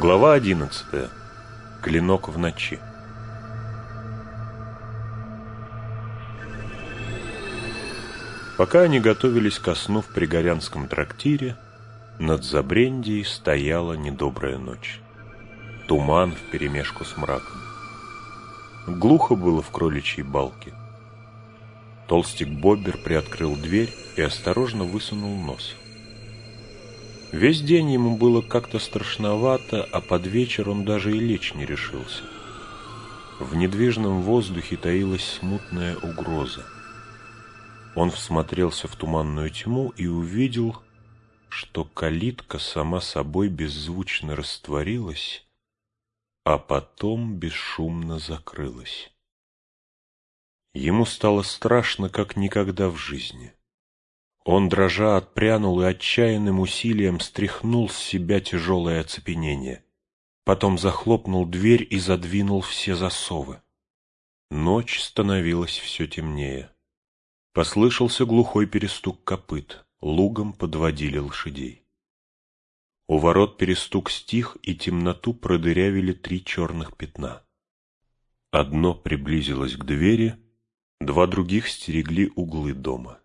Глава 11. Клинок в ночи. Пока они готовились ко сну в пригорянском трактире, над Забрендией стояла недобрая ночь. Туман вперемешку с мраком. Глухо было в кроличьей балке. Толстик Боббер приоткрыл дверь и осторожно высунул нос. Весь день ему было как-то страшновато, а под вечер он даже и лечь не решился. В недвижном воздухе таилась смутная угроза. Он всмотрелся в туманную тьму и увидел, что калитка сама собой беззвучно растворилась, а потом бесшумно закрылась. Ему стало страшно, как никогда в жизни. Он, дрожа, отпрянул и отчаянным усилием стряхнул с себя тяжелое оцепенение. Потом захлопнул дверь и задвинул все засовы. Ночь становилась все темнее. Послышался глухой перестук копыт. Лугом подводили лошадей. У ворот перестук стих, и темноту продырявили 3 черных пятна. Одно приблизилось к двери, 2 других стерегли углы дома.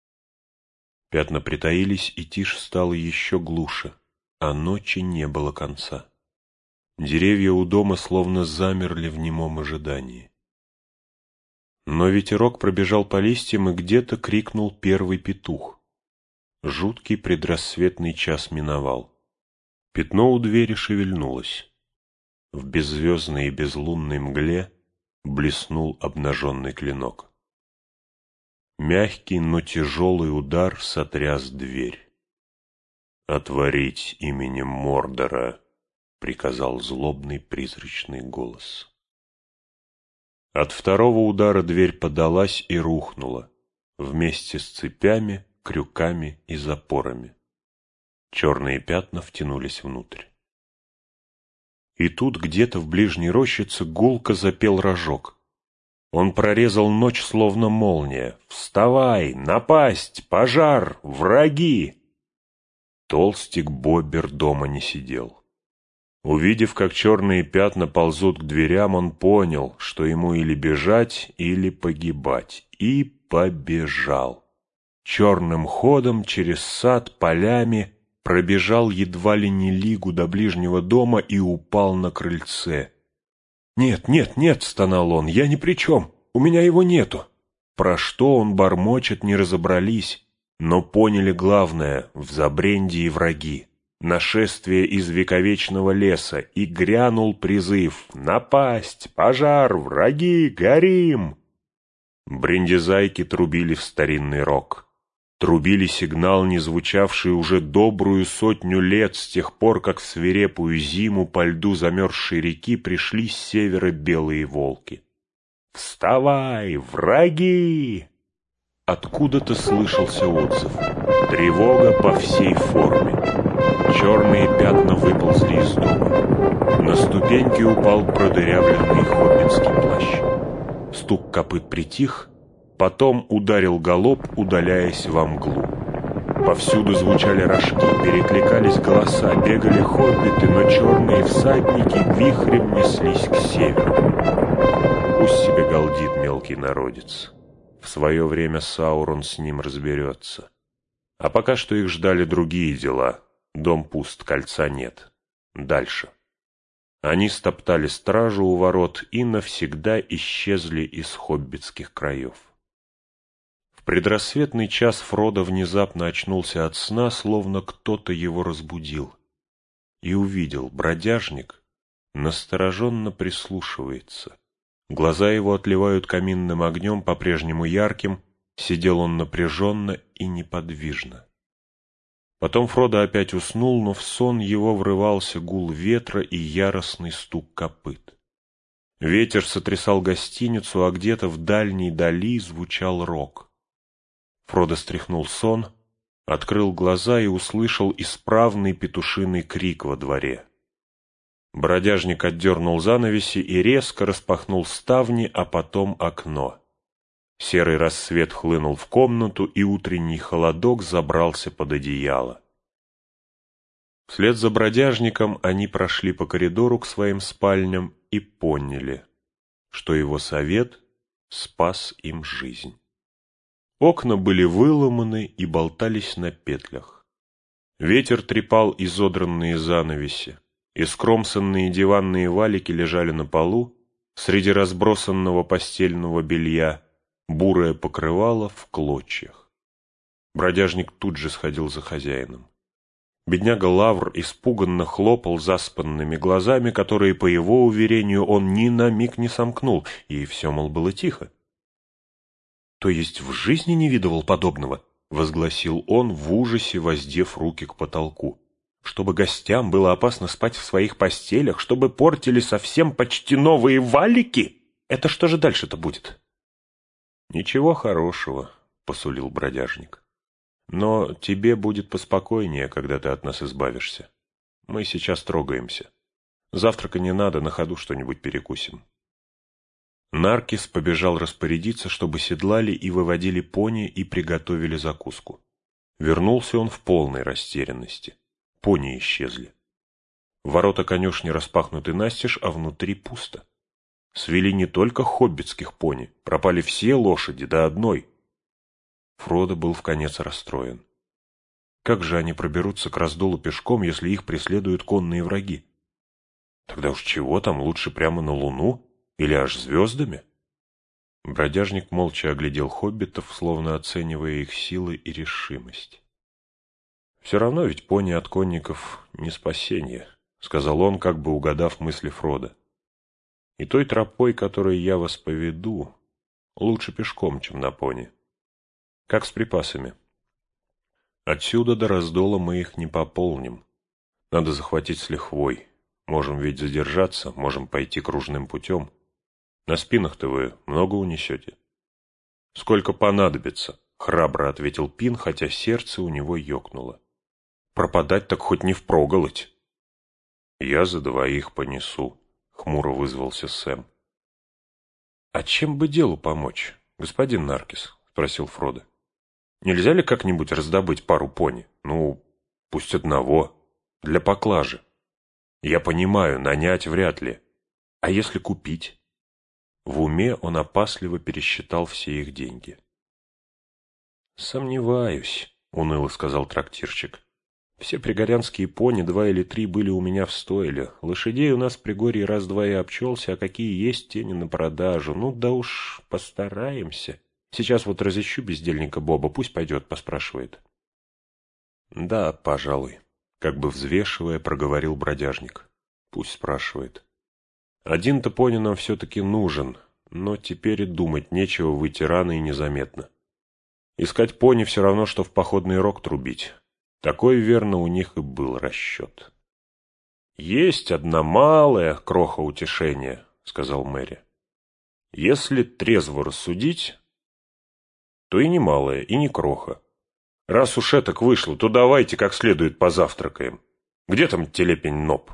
Пятна притаились, и тишь стала еще глуше, а ночи не было конца. Деревья у дома словно замерли в немом ожидании. Но ветерок пробежал по листьям, и где-то крикнул первый петух. Жуткий предрассветный час миновал. Пятно у двери шевельнулось. В беззвездной и безлунной мгле блеснул обнаженный клинок. Мягкий, но тяжелый удар сотряс дверь. «Отворить именем Мордора!» — приказал злобный призрачный голос. От второго удара дверь подалась и рухнула, вместе с цепями, крюками и запорами. Черные пятна втянулись внутрь. И тут где-то в ближней рощице гулко запел рожок. Он прорезал ночь, словно молния. «Вставай! Напасть! Пожар! Враги!» Толстик Боббер дома не сидел. Увидев, как черные пятна ползут к дверям, он понял, что ему или бежать, или погибать. И побежал. Черным ходом через сад, полями, пробежал едва ли не лигу до ближнего дома и упал на крыльце. «Нет, нет, нет!» — стонал он. «Я ни при чем! У меня его нету!» Про что он бормочет, не разобрались, но поняли главное — в Забрендии враги. Нашествие из вековечного леса, и грянул призыв: «Напасть! Пожар! Враги! Горим!» Брендизайки трубили в старинный рог. Трубили сигнал, не звучавший уже добрую 100 лет с тех пор, как в свирепую зиму по льду замерзшей реки пришли с севера белые волки. «Вставай, враги!» Откуда-то слышался отзыв. Тревога по всей форме. Черные пятна выползли из дома. На ступеньки упал продырявленный хоббитский плащ. Стук копыт притих, потом ударил галоп, удаляясь во мглу. Повсюду звучали рожки, перекликались голоса, бегали хоббиты, но черные всадники вихрем неслись к северу. Пусть себе галдит мелкий народец. В свое время Саурон с ним разберется. А пока что их ждали другие дела. Дом пуст, кольца нет. Дальше. Они стоптали стражу у ворот и навсегда исчезли из хоббитских краев. В предрассветный час Фродо внезапно очнулся от сна, словно кто-то его разбудил. И увидел: бродяжник настороженно прислушивается. Глаза его отливают каминным огнем, по-прежнему ярким, сидел он напряженно и неподвижно. Потом Фродо опять уснул, но в сон его врывался гул ветра и яростный стук копыт. Ветер сотрясал гостиницу, а где-то в дальней дали звучал рог. Фродо стряхнул сон, открыл глаза и услышал исправный петушиный крик во дворе. Бродяжник отдернул занавеси и резко распахнул ставни, а потом окно. Серый рассвет хлынул в комнату, и утренний холодок забрался под одеяло. Вслед за бродяжником они прошли по коридору к своим спальням и поняли, что его совет спас им жизнь. Окна были выломаны и болтались на петлях. Ветер трепал изодранные занавеси, и скромсанные диванные валики лежали на полу, среди разбросанного постельного белья, бурое покрывало в клочьях. Бродяжник тут же сходил за хозяином. Бедняга Лавр испуганно хлопал заспанными глазами, которые, по его уверению, он ни на миг не сомкнул, и все, мол, было тихо. «То есть в жизни не видывал подобного?» — возгласил он в ужасе, воздев руки к потолку. «Чтобы гостям было опасно спать в своих постелях, чтобы портили совсем почти новые валики? Это что же дальше-то будет?» «Ничего хорошего», — посулил бродяжник. «Но тебе будет поспокойнее, когда ты от нас избавишься. Мы сейчас трогаемся. Завтрака не надо, на ходу что-нибудь перекусим». Наркис побежал распорядиться, чтобы седлали и выводили пони и приготовили закуску. Вернулся он в полной растерянности. Пони исчезли. Ворота конюшни распахнуты настежь, а внутри пусто. Свели не только хоббитских пони, пропали все лошади до одной. Фродо был вконец расстроен. Как же они проберутся к раздолу пешком, если их преследуют конные враги? Тогда уж чего там, лучше прямо на Луну или аж звездами? Бродяжник молча оглядел хоббитов, словно оценивая их силы и решимость. «Все равно ведь пони от конников не спасение», — сказал он, как бы угадав мысли Фродо. «И той тропой, которой я вас поведу, лучше пешком, чем на пони. Как с припасами? Отсюда до раздола мы их не пополним. Надо захватить с лихвой. Можем ведь задержаться, можем пойти кружным путем. На спинах-то вы много унесете?» «Сколько понадобится», — храбро ответил Пин, хотя сердце у него ёкнуло. «Пропадать так хоть не впроголодь». «Я за двоих понесу», — хмуро вызвался Сэм. «А чем бы делу помочь, господин Наркис?» — спросил Фродо. «Нельзя ли как-нибудь раздобыть пару пони? Ну, пусть одного, для поклажи. Я понимаю, нанять вряд ли. А если купить?» В уме он опасливо пересчитал все их деньги. «Сомневаюсь», — уныло сказал трактирщик. «Все пригорянские пони, 2 или 3, были у меня в стойле. Лошадей у нас в Пригорье раз-два и обчелся, а какие есть, те не на продажу. Ну да уж постараемся. Сейчас вот разыщу бездельника Боба, пусть пойдет, поспрашивает». «Да, пожалуй», — как бы взвешивая, проговорил бродяжник. «Пусть спрашивает. Один-то пони нам все-таки нужен, но теперь и думать нечего, выйти рано и незаметно. Искать пони все равно, что в походный рог трубить. Такой, верно, у них и был расчет». «Есть одна малая кроха утешения», — сказал Мэри. «Если трезво рассудить, то и не малая, и не кроха. Раз уж этак вышло, то давайте как следует позавтракаем. Где там телепень Ноб?»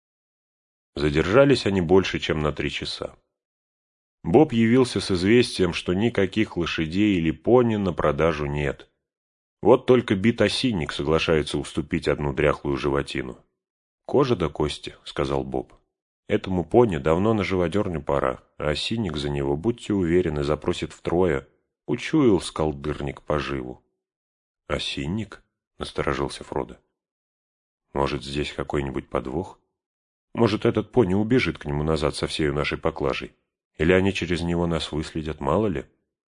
Задержались они больше, чем на 3 часа. Боб явился с известием, что никаких лошадей или пони на продажу нет. Вот только бит-осинник соглашается уступить одну дряхлую животину. «Кожа до кости», — сказал Боб. «Этому пони давно на живодерню пора, а осинник за него, будьте уверены, запросит втрое. Учуял скалдырник поживу». «Осинник?» — насторожился Фродо. «Может, здесь какой-нибудь подвох? Может, этот пони убежит к нему назад со всею нашей поклажей? Или они через него нас выследят, мало ли?»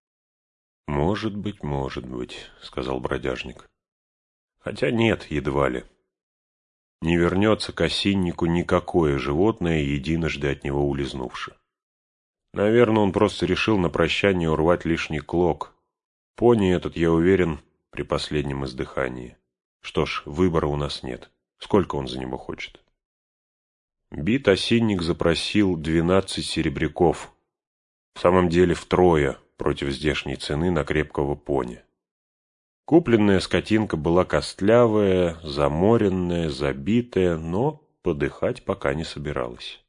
может быть», — сказал бродяжник. «Хотя нет, едва ли. Не вернется к осиннику никакое животное, единожды от него улизнувши. Наверное, он просто решил на прощание урвать лишний клок. Пони этот, я уверен, при последнем издыхании. Что ж, выбора у нас нет. Сколько он за него хочет?» Бит-осинник запросил 12 серебряков. В самом деле втрое против здешней цены на крепкого пони. Купленная скотинка была костлявая, заморенная, забитая, но подыхать пока не собиралась.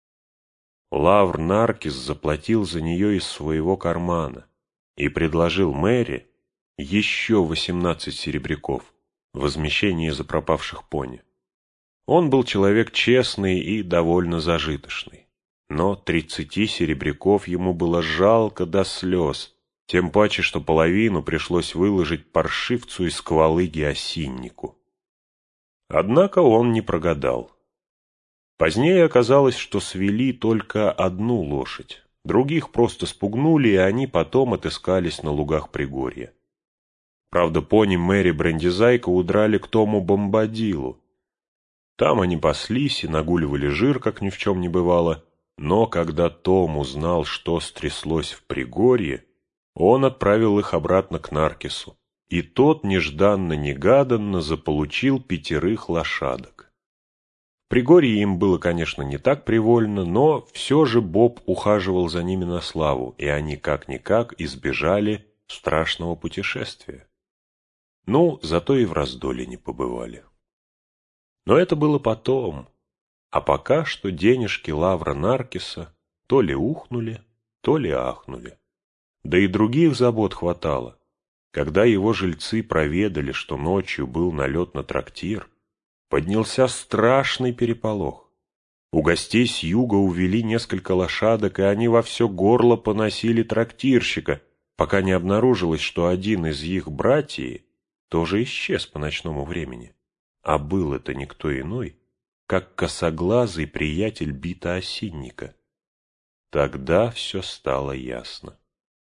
Лавр Наркис заплатил за нее из своего кармана и предложил Мэри еще 18 серебряков в возмещение за пропавших пони. Он был человек честный и довольно зажиточный. Но 30 серебряков ему было жалко до слез, тем паче, что половину пришлось выложить паршивцу из Сквалыги осиннику. Однако он не прогадал. Позднее оказалось, что свели только одну лошадь, других просто спугнули, и они потом отыскались на лугах Пригорья. Правда, пони Мэри Брендизайка удрали к Тому Бомбадилу. Там они паслись и нагуливали жир, как ни в чем не бывало, но когда Том узнал, что стряслось в Пригорье, он отправил их обратно к Наркису, и тот нежданно-негаданно заполучил 5 лошадок. В Пригорье им было, конечно, не так привольно, но все же Боб ухаживал за ними на славу, и они как-никак избежали страшного путешествия. Ну, зато и в раздоле не побывали. Но это было потом, а пока что денежки Лавра Наркиса то ли ухнули, то ли ахнули. Да и других забот хватало. Когда его жильцы проведали, что ночью был налет на трактир, поднялся страшный переполох. У гостей с юга увели несколько лошадок, и они во все горло поносили трактирщика, пока не обнаружилось, что один из их братьев тоже исчез по ночному времени. А был это никто иной, как косоглазый приятель Бита Осинника. Тогда все стало ясно.